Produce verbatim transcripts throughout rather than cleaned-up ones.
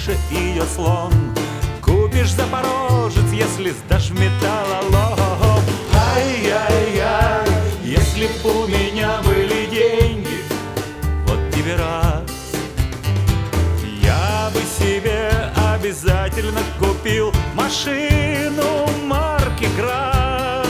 крыше ее слон. Купишь Запорожец, если сдашь в металлолом. Ай-яй-яй, если б у меня были деньги, вот тебе раз, я бы себе обязательно купил машину марки КрАЗ.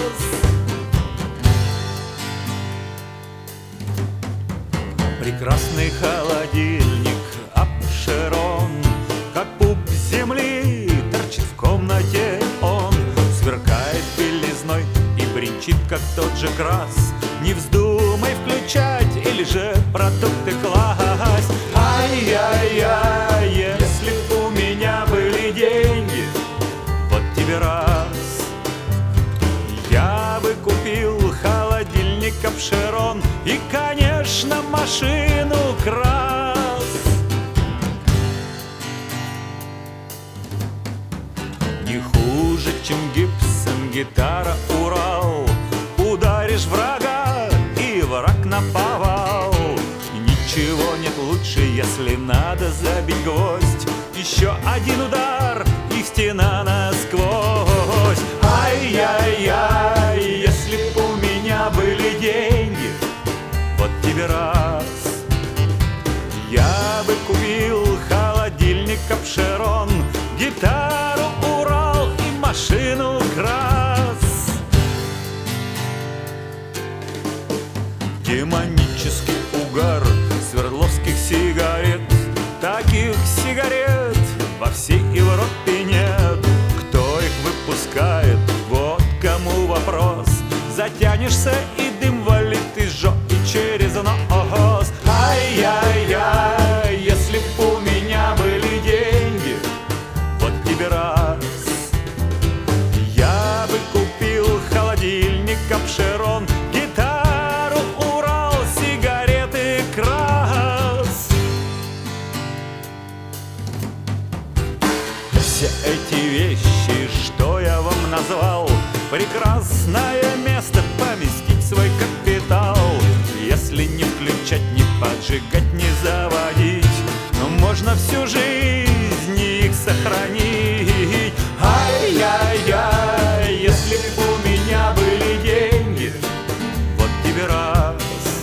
Прекрасный холодильник Апшерон, как пуп земли, торчит в комнате он. Сверкает белизной и бренчит, как тот же КрАЗ. Не вздумай включать или же продукты класть. Ай-яй-яй, если б у меня были деньги, вот тебе раз, я бы купил холодильник Апшерон и, конечно, машину КрАЗ. Не хуже, чем Гибсон гитара Урал. Ударишь врага, и враг наповал. Ничего нет лучше, если надо забить гвоздь. Еще один удар, и стена насквозь. Ай-яй-яй, если б у меня были деньги, вот тебе раз, я бы купил холодильник Апшерон, гитару Урал и машину КрАЗ. Демонический угар свердловских сигарет, таких сигарет во всей Европе нет. Кто их выпускает, вот кому вопрос. Затянешься, и дым валит из жо и через нос. Ай-яй-яй, если б у меня были деньги, вот тебе раз, я бы купил холодильник Апшерон, гитару Урал, сигареты КрАЗ. Все эти вещи, что я вам назвал, прекрасное место поместить свой капитал. Если не включать, не поджигать, не заводить, но можно всю жизнь их сохранить. Ай-яй-яй, если б у меня были деньги, вот тебе раз,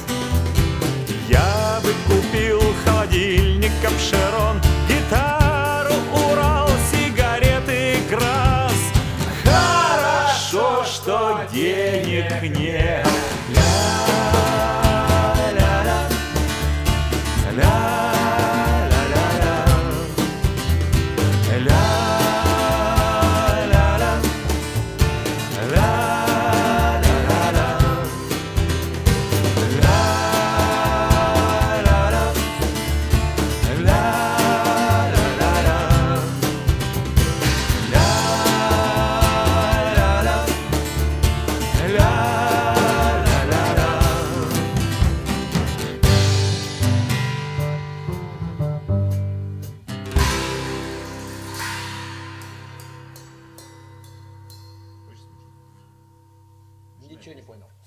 я бы купил холодильник Апшерон, гитару Урал, сигареты КрАЗ. Хорошо, что денег нет. Ничего не понял.